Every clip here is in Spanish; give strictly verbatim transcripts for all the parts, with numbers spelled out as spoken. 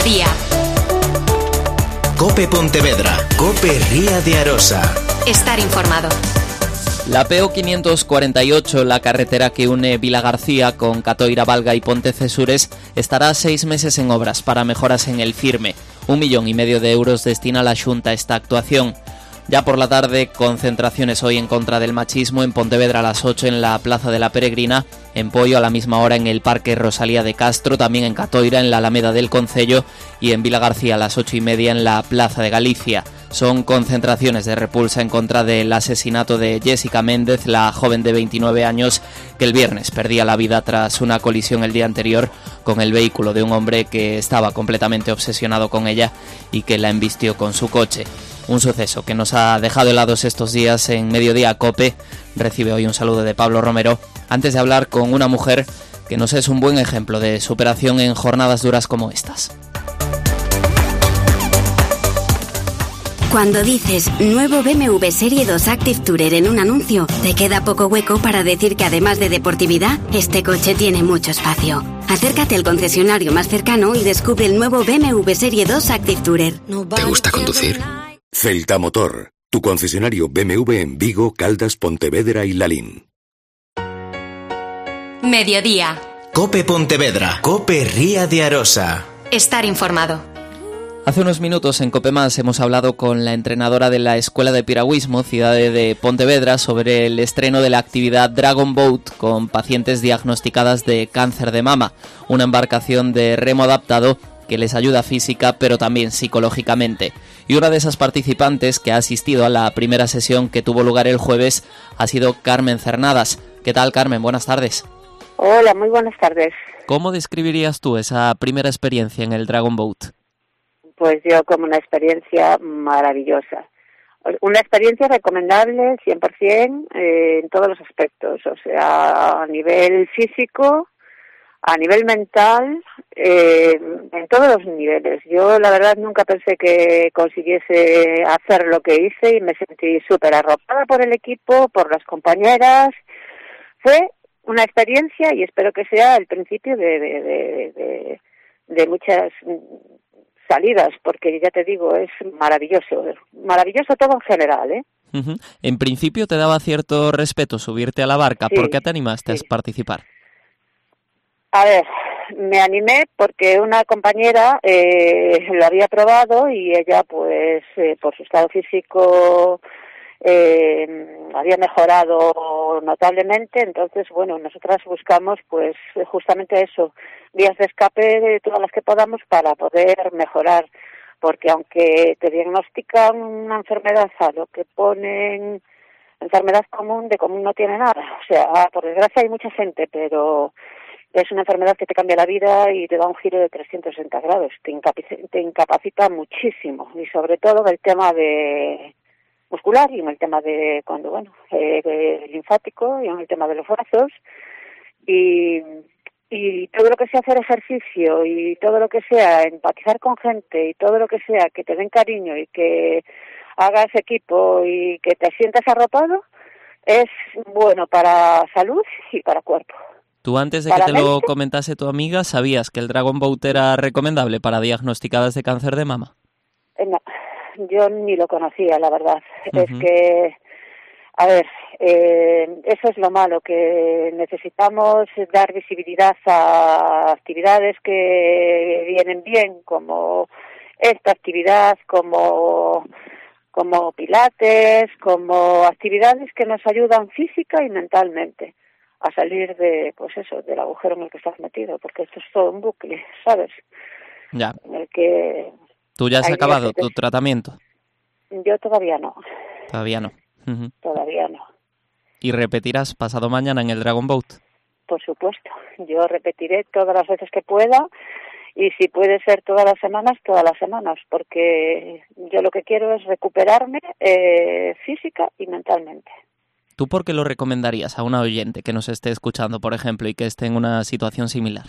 Mediodía. COPE Pontevedra. COPE Ría de Arosa. Estar informado. La P O quinientos cuarenta y ocho, la carretera que une Vilagarcía con Catoira Valga y Pontecesures, estará seis meses en obras para mejoras en el firme. Un millón y medio de euros destina la Xunta a esta actuación. Ya por la tarde, concentraciones hoy en contra del machismo en Pontevedra a las ocho en la Plaza de la Peregrina, en Poio a la misma hora en el Parque Rosalía de Castro, también en Catoira en la Alameda del Concello y en Vilagarcía a las ocho y media en la Plaza de Galicia. Son concentraciones de repulsa en contra del asesinato de Jessica Méndez, la joven de veintinueve años que el viernes perdía la vida tras una colisión el día anterior con el vehículo de un hombre que estaba completamente obsesionado con ella y que la embistió con su coche. Un suceso que nos ha dejado helados estos días en Mediodía COPE. Recibe hoy un saludo de Pablo Romero, antes de hablar con una mujer que nos es un buen ejemplo de superación en jornadas duras como estas. Cuando dices nuevo B M W Serie dos Active Tourer en un anuncio, te queda poco hueco para decir que además de deportividad, este coche tiene mucho espacio. Acércate al concesionario más cercano y descubre el nuevo B M W Serie dos Active Tourer. ¿Te gusta conducir? Celta Motor, tu concesionario B M W en Vigo, Caldas, Pontevedra y Lalín. Mediodía. COPE Pontevedra. COPE Ría de Arosa. Estar informado. Hace unos minutos en COPE Más hemos hablado con la entrenadora de la Escuela de Piragüismo, Ciudad de Pontevedra, sobre el estreno de la actividad Dragon Boat con pacientes diagnosticadas de cáncer de mama, una embarcación de remo adaptado que les ayuda física pero también psicológicamente. Y una de esas participantes que ha asistido a la primera sesión que tuvo lugar el jueves ha sido Carmen Cernadas. ¿Qué tal, Carmen? Buenas tardes. Hola, muy buenas tardes. ¿Cómo describirías tú esa primera experiencia en el Dragon Boat? Pues yo como una experiencia maravillosa. Una experiencia recomendable cien por ciento eh, en todos los aspectos, o sea, a nivel físico, a nivel mental, eh, en todos los niveles. Yo la verdad nunca pensé que consiguiese hacer lo que hice y me sentí súper arropada por el equipo, por las compañeras. Fue una experiencia y espero que sea el principio de, de, de, de, de muchas salidas, porque ya te digo, es maravilloso, maravilloso todo en general, ¿eh? Uh-huh. En principio te daba cierto respeto subirte a la barca, sí, ¿por qué te animaste sí. a participar? A ver, me animé porque una compañera eh, lo había probado y ella, pues, eh, por su estado físico eh, había mejorado notablemente. Entonces, bueno, nosotras buscamos, pues, justamente eso, vías de escape de todas las que podamos para poder mejorar, porque aunque te diagnostican una enfermedad a lo que ponen enfermedad común, de común no tiene nada. O sea, por desgracia hay mucha gente, pero es una enfermedad que te cambia la vida y te da un giro de trescientos sesenta grados, te incapacita, te incapacita muchísimo, y sobre todo en el tema de muscular y en el tema de cuando bueno eh, de linfático y en el tema de los brazos, y y todo lo que sea hacer ejercicio y todo lo que sea empatizar con gente y todo lo que sea que te den cariño y que hagas equipo y que te sientas arropado es bueno para salud y para cuerpo. Tú antes de ¿Para que te mente? lo comentase tu amiga, ¿sabías que el Dragon Boat era recomendable para diagnosticadas de cáncer de mama? Eh, no, yo ni lo conocía, la verdad. Uh-huh. Es que, a ver, eh, eso es lo malo, que necesitamos dar visibilidad a actividades que vienen bien, como esta actividad, como como pilates, como actividades que nos ayudan física y mentalmente a salir de, pues eso, del agujero en el que estás metido, porque esto es todo un bucle, ¿sabes? Ya. En el que ¿Tú ya has hay acabado días tu tratamiento? Yo todavía no. Todavía no. Uh-huh. Todavía no. ¿Y repetirás pasado mañana en el Dragon Boat? Por supuesto. Yo repetiré todas las veces que pueda, y si puede ser todas las semanas, todas las semanas, porque yo lo que quiero es recuperarme eh, física y mentalmente. ¿Tú por qué lo recomendarías a una oyente que nos esté escuchando, por ejemplo, y que esté en una situación similar?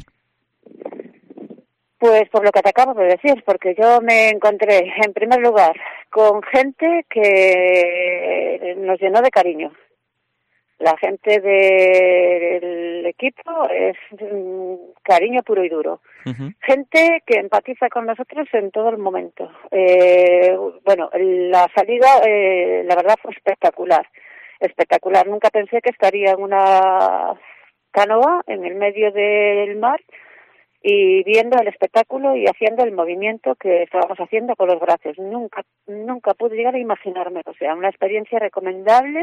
Pues por lo que te acabo de decir, porque yo me encontré, en primer lugar, con gente que nos llenó de cariño. La gente del equipo es mm, cariño puro y duro. Uh-huh. Gente que empatiza con nosotros en todo el momento. Eh, bueno, la salida, eh, la verdad, fue espectacular. Espectacular. Nunca pensé que estaría en una canoa en el medio del mar y viendo el espectáculo y haciendo el movimiento que estábamos haciendo con los brazos. Nunca, nunca pude llegar a imaginarme. O sea, una experiencia recomendable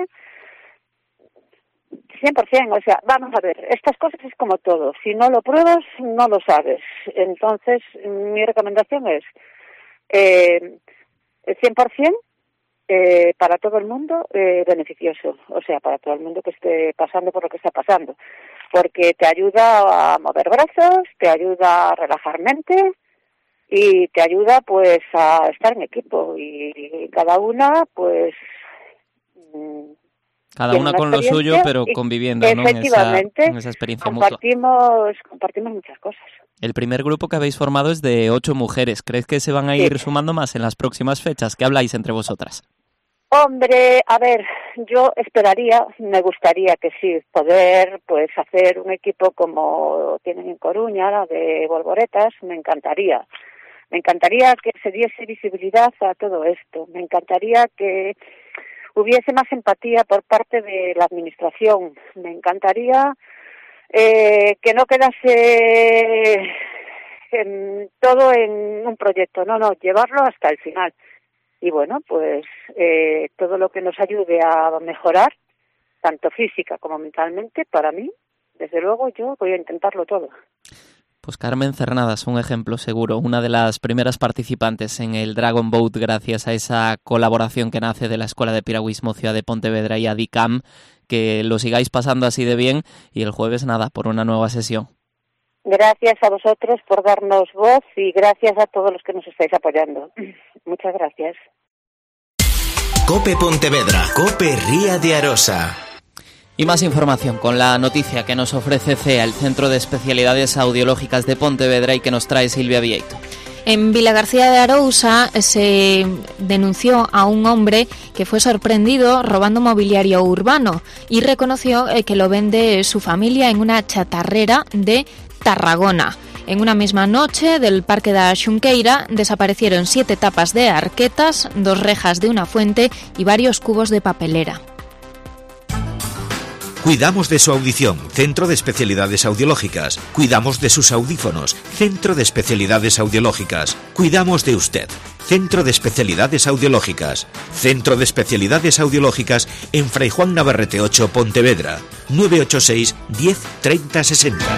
cien por ciento, o sea, vamos a ver, estas cosas es como todo, si no lo pruebas, no lo sabes. Entonces, mi recomendación es eh, cien por ciento eh, para todo el mundo eh, beneficioso, o sea, para todo el mundo que esté pasando por lo que está pasando, porque te ayuda a mover brazos, te ayuda a relajar mente y te ayuda pues a estar en equipo y, y cada una pues... Cada una con lo suyo, pero conviviendo, ¿no? Efectivamente, en esa, en esa experiencia compartimos, mutua. compartimos muchas cosas. El primer grupo que habéis formado es de ocho mujeres. ¿Crees que se van a ir sí. sumando más en las próximas fechas? ¿Qué habláis entre vosotras? Hombre, a ver, yo esperaría, me gustaría que sí, poder pues hacer un equipo como tienen en Coruña, de Volvoretas, me encantaría. Me encantaría que se diese visibilidad a todo esto. Me encantaría que hubiese más empatía por parte de la administración. Me encantaría eh, que no quedase en, todo en un proyecto, no, no, llevarlo hasta el final. Y bueno, pues eh, todo lo que nos ayude a mejorar, tanto física como mentalmente, para mí, desde luego yo voy a intentarlo todo. Pues Carmen Cernadas, un ejemplo seguro, una de las primeras participantes en el Dragon Boat gracias a esa colaboración que nace de la Escuela de Piragüismo Ciudad de Pontevedra y ADICAM, que lo sigáis pasando así de bien y el jueves nada, por una nueva sesión. Gracias a vosotros por darnos voz y gracias a todos los que nos estáis apoyando. Muchas gracias. COPE Pontevedra, COPE Ría de Arosa. Y más información con la noticia que nos ofrece C E A, el Centro de Especialidades Audiológicas de Pontevedra, y que nos trae Silvia Vieito. En Vilagarcía de Arousa se denunció a un hombre que fue sorprendido robando mobiliario urbano y reconoció que lo vende su familia en una chatarrera de Tarragona. En una misma noche del Parque da Xunqueira desaparecieron siete tapas de arquetas, dos rejas de una fuente y varios cubos de papelera. Cuidamos de su audición, Centro de Especialidades Audiológicas. Cuidamos de sus audífonos, Centro de Especialidades Audiológicas. Cuidamos de usted, Centro de Especialidades Audiológicas. Centro de Especialidades Audiológicas en Fray Juan Navarrete ocho, Pontevedra. nueve ocho seis, diez, treinta, sesenta.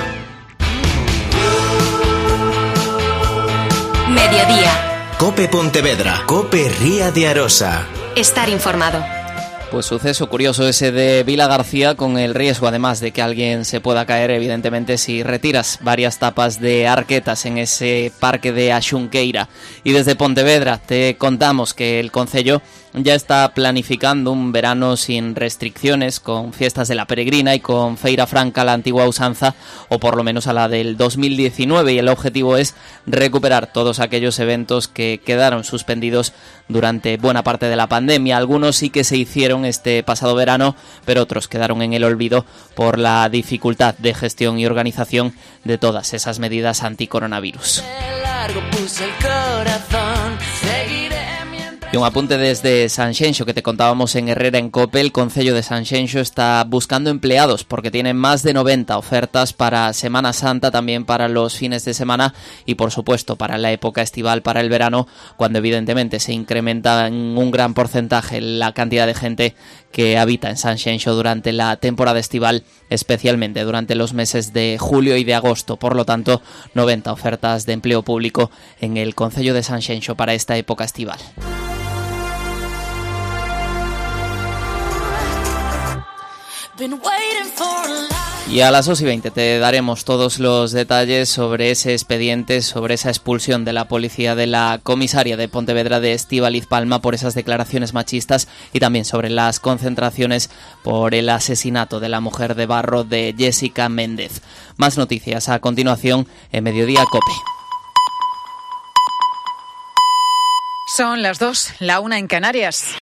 Mediodía. COPE Pontevedra, COPE Ría de Arosa. Estar informado. Pues suceso curioso ese de Vilagarcía, con el riesgo además de que alguien se pueda caer, evidentemente, si retiras varias tapas de arquetas en ese parque de A Xunqueira. Y desde Pontevedra te contamos que el concello ya está planificando un verano sin restricciones, con fiestas de la Peregrina y con Feira Franca a la antigua usanza, o por lo menos a la del dos mil diecinueve, y el objetivo es recuperar todos aquellos eventos que quedaron suspendidos durante buena parte de la pandemia. Algunos sí que se hicieron este pasado verano, pero otros quedaron en el olvido por la dificultad de gestión y organización de todas esas medidas anticoronavirus. Y un apunte desde Sanxenxo que te contábamos en Herrera en COPE. El Concello de Sanxenxo está buscando empleados porque tienen más de noventa ofertas para Semana Santa, también para los fines de semana y por supuesto para la época estival, para el verano, cuando evidentemente se incrementa en un gran porcentaje la cantidad de gente que habita en Sanxenxo durante la temporada estival, especialmente durante los meses de julio y de agosto. Por lo tanto, noventa ofertas de empleo público en el Concello de Sanxenxo para esta época estival. Y a las dos y veinte te daremos todos los detalles sobre ese expediente, sobre esa expulsión de la policía de la comisaria de Pontevedra de Estíbaliz Palma por esas declaraciones machistas, y también sobre las concentraciones por el asesinato de la mujer de barro de Jessica Méndez. Más noticias a continuación en Mediodía COPE. Son las dos, la una en Canarias.